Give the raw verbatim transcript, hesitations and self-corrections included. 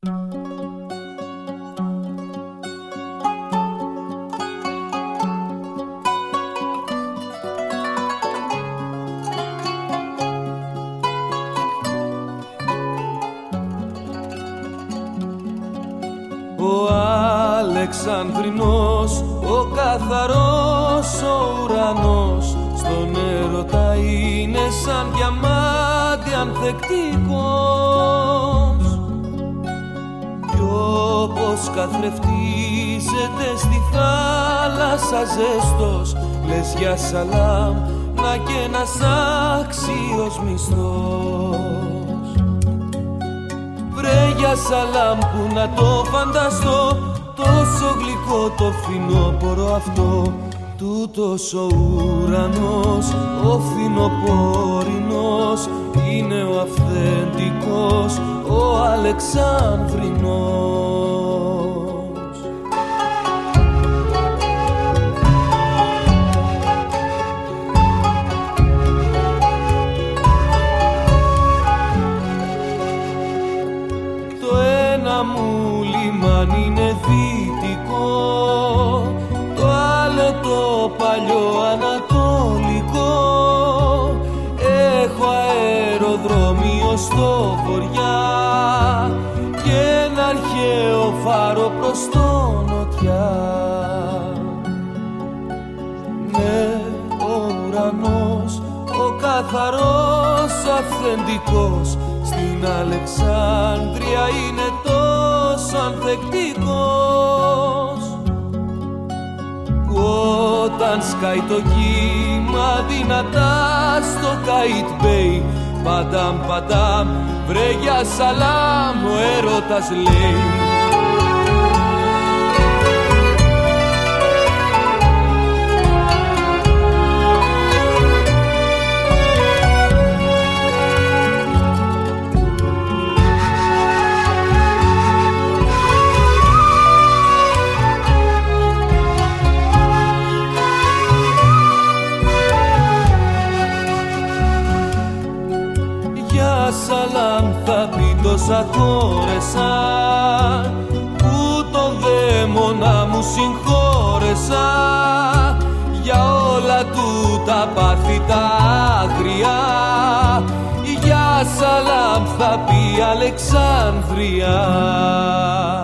Ο Αλεξανδρινός, ο καθαρός ο ουρανός, στον έρωτα είναι σαν διαμάντι ανθεκτικός. Κι όπως καθρεφτίζεται στη θάλασσα ζέστος, λες για σαλάμ να και ένας άξιος μισθός. Βρε για σαλάμ που να το φανταστώ, τόσο γλυκό το φθινόπωρο αυτό. Τούτος ο ουρανός, ο φθινοπόρινος, είναι ο αυθεντικός, ο Αλεξανδρινός. Το ένα μου λιμάνι είναι δυτικό, το άλλο το παλιό ανατολικό. Έχω αεροδρόμιο στο βοριά και ένα αρχαίο φάρο προς το νοτιά. Ναι, ο ουρανός, ο καθαρός αυθεντικός, στην Αλεξάνδρεια είναι τόσο ανθεκτικός. Όταν σκάει το κύμα δυνατά στο Καϊτ Μπέι, παντάμ παντάμ, βρε για σαλάμ, ο έρωτας λέει. Σαλάμ θα πει τόσα χώρεσαν, που τον δαίμονα μου συγχώρεσα. Για όλα του τα πάθη τα άγρια, για σαλάμ θα πει Αλεξάνδρεια.